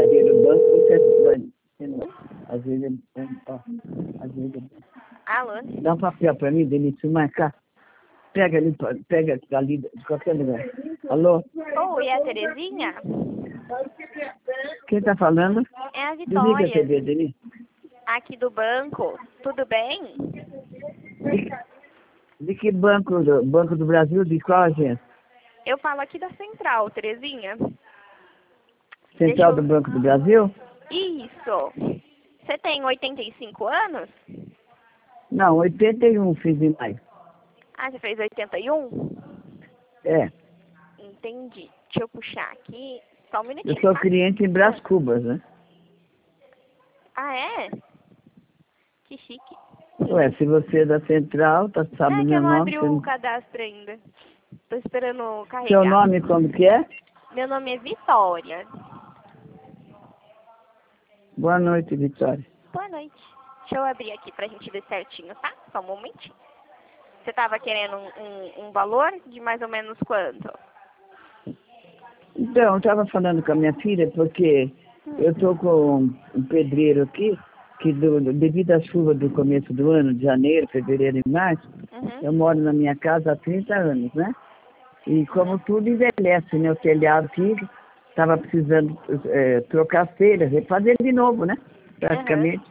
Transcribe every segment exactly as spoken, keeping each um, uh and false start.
verdadeiro banco, você vai... Às vezes é... Ó, às vezes é... Alô? Dá um papel para mim, Denise, marcar. Pega ali, pega ali de qualquer lugar. Alô? Oi, é a Terezinha? Quem tá falando? É a Desliga a T Vitória, V, Denise. aqui do banco. Tudo bem? De, de que banco? Do, banco do Brasil? De qual agência? Eu falo aqui da Central, Terezinha. Central eu- do Banco do Brasil? Isso. Você tem oitenta e cinco anos? Não, oitenta e um fiz em maio. Ah, você fez oitenta e um? É, Entendi. Deixa eu puxar aqui. Só um eu minutinho, sou tá? cliente em Brás Cubas, né? Ah, é? Que chique. Ué, se você é da Central, tá, sabe É que meu eu não nome. abri Você o não... cadastro ainda. Tô esperando carregar. Seu nome como que é? Meu nome é Vitória. Boa noite, Vitória. Boa noite. Deixa eu abrir aqui pra gente ver certinho, tá? Só um momentinho. Você tava querendo um, um, um valor de mais ou menos quanto? Então, eu estava falando com a minha filha porque eu estou com um pedreiro aqui, que do, devido à chuva do começo do ano, de janeiro, fevereiro e março, Uhum. eu moro na minha casa há trinta anos, né? E como tudo envelhece, né? O telhado aqui estava precisando é, trocar as telhas, refazer de novo, né? Praticamente.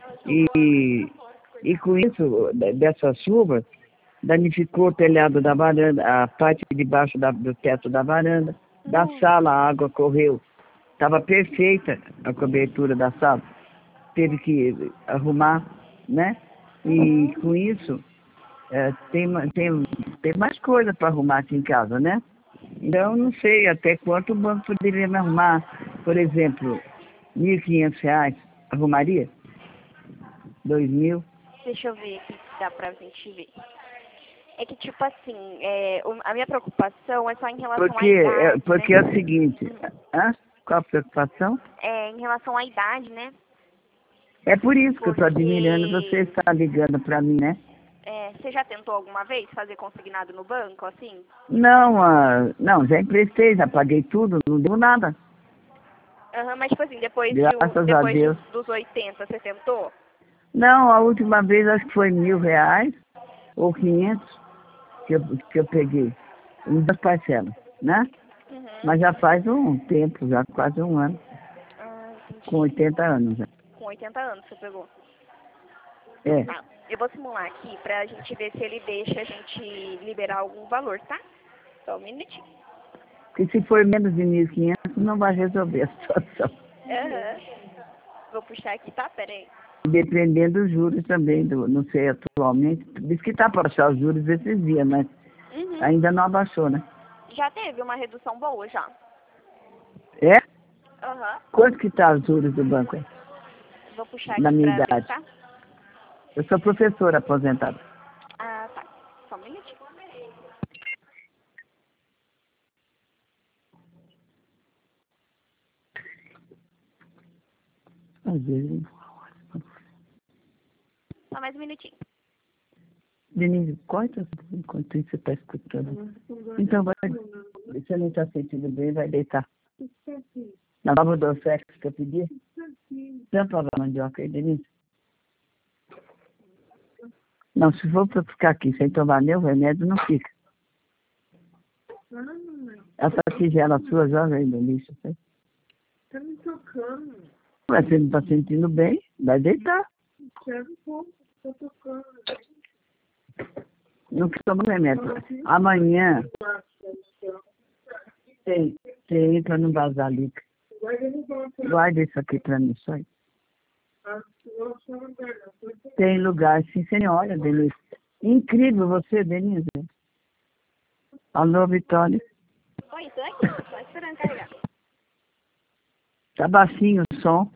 E, e com isso, dessas chuvas, danificou o telhado da varanda, a parte de baixo da, do teto da varanda, da sala a água correu. Estava perfeita a cobertura da sala. Teve que arrumar, né? E com isso, é, tem, ma- tem, tem mais coisa para arrumar aqui em casa, né? Então, não sei até quanto o banco poderia me arrumar. Por exemplo, mil e quinhentos reais, arrumaria? Dois mil? Deixa eu ver aqui se dá pra gente ver. É que, tipo assim, é, o- a minha preocupação é só em relação Porque, à é, idade, porque é né? o seguinte, hã? Qual a preocupação? É, em relação à idade, né? É por isso que eu estou Porque admirando você estar ligando para mim, né? é, você já tentou alguma vez fazer consignado no banco, assim? Não, ah, não, já emprestei, já paguei tudo, não deu nada. Aham, mas tipo assim, depois, de, um- Graças a depois de- Deus. dos oitenta, você tentou? Não, a última vez acho que foi mil reais ou quinhentos que eu, que eu peguei. Em duas parcelas, né? Uhum. Mas já faz um tempo, já quase um ano, Ah, entendi. com oitenta anos já. Com oitenta anos você pegou. É, Tá. Eu vou simular aqui pra gente ver se ele deixa a gente liberar algum valor, tá? Só um minutinho. porque se for menos de mil e quinhentos não vai resolver a situação. Aham. Vou puxar aqui, tá? Pera aí. Dependendo dos juros também, do, não sei atualmente. Diz que está para baixar os juros esses dias, mas Uhum. ainda não abaixou, né? Já teve uma redução boa, já. É? Aham. Quanto que está os juros do banco aí, Vou puxar na aqui minha pra ver, idade? tá? Eu sou professora aposentada. Ah, tá. Só um minutinho. Às vezes. Só mais um minutinho. Denise, corta enquanto isso você está escutando. Então vai. Se você não está sentindo bem, vai deitar. Na nova do sexo que eu pedi? Tampa a mandioca aí, Denise. Não, se for para ficar aqui sem tomar meu remédio, não fica. Essa tigela sua joga aí no lixo, sei. Tá me tocando. Mas você não está sentindo bem, vai deitar. Quero um pouco, tô tocando. Não que toma remédio. Amanhã tem, tem para não vazar ali. Guarda no banco. Guarda isso aqui para mim, só isso. Ah, eu só não quero. Tem lugar, sim, senhora, Denise. Incrível você, Denise. Alô, Vitória. Oi, tô aqui. Só esperando carregar. Tá baixinho o som.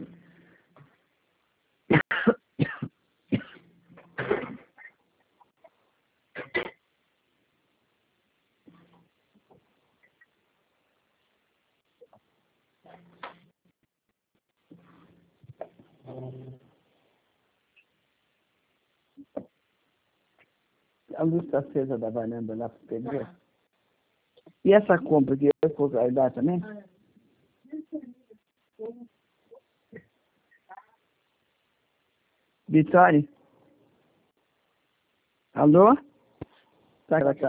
A luz está acesa da varanda lá para pedreiro. E essa compra que eu vou guardar também? Vitória? Alô? Tá, ela tá.